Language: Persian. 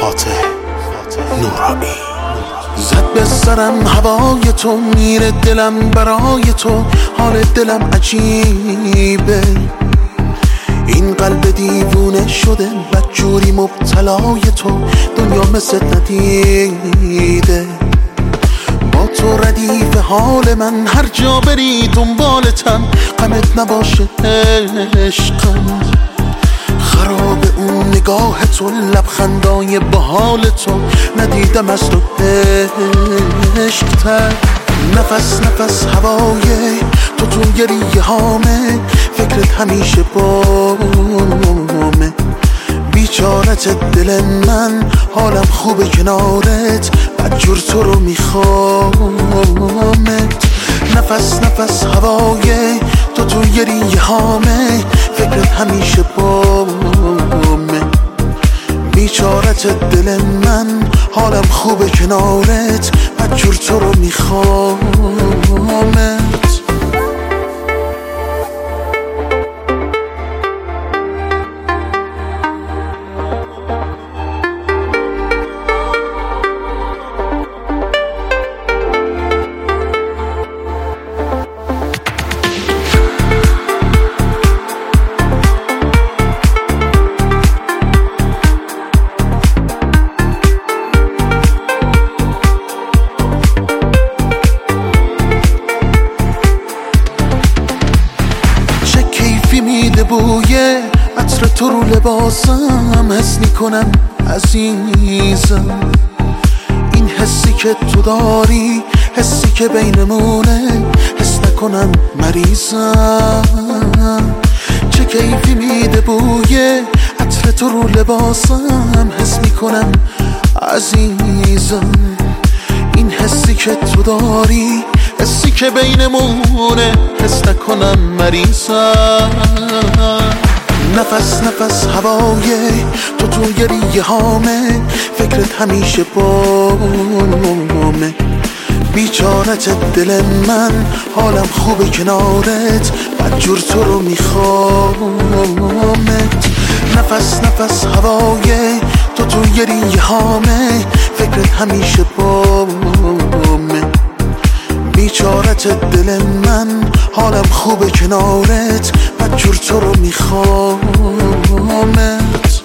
فاتح نورانی. زد به سرم هوای تو، میره دلم برای تو، حال دلم عجیبه. این قلب دیوونه شده بدجوری مبتلای تو، دنیا مثل ندیده. با تو ردیف حال من، هر جا بری دنبالتم، غمت نباشه عشقم. خراب اون نگاه تو، لبخندای باحال تو، ندیدم از تو عشق‌تر. نفس نفس هوای تو گریه هامه، فکرت همیشه بامه. بیچارت دل من، حالم خوبه کنارت، بدجور تو رو میخوامت. نفس نفس هوای تو گریه هامه، فکرت همیشه بامه. بیچارت دل من، حالم خوبه کنارت، بدجور تو رو میخوامت. میده بوی عطر تو رو لباسم، حس میکنم عزیزم. این حسی که تو داری، حسی که بینمونه، حس نکنم مریضم. چه کیفی میده بوی عطر تو رو لباسم، حس میکنم عزیزم. این حسی که تو داری، حسی که بینمونه، حس نکنم مریضم. نفس نفس هوای تو گریه هامه، فکرت همیشه بامه. بیچارت دل من، حالم خوبه کنارت، بدجور تو رو میخوامت. نفس نفس هوای تو گریه هامه، فکرت همیشه بامه. بیچارت دل من، حالم خوبه کنارت، بدجور تو رو میخوامت.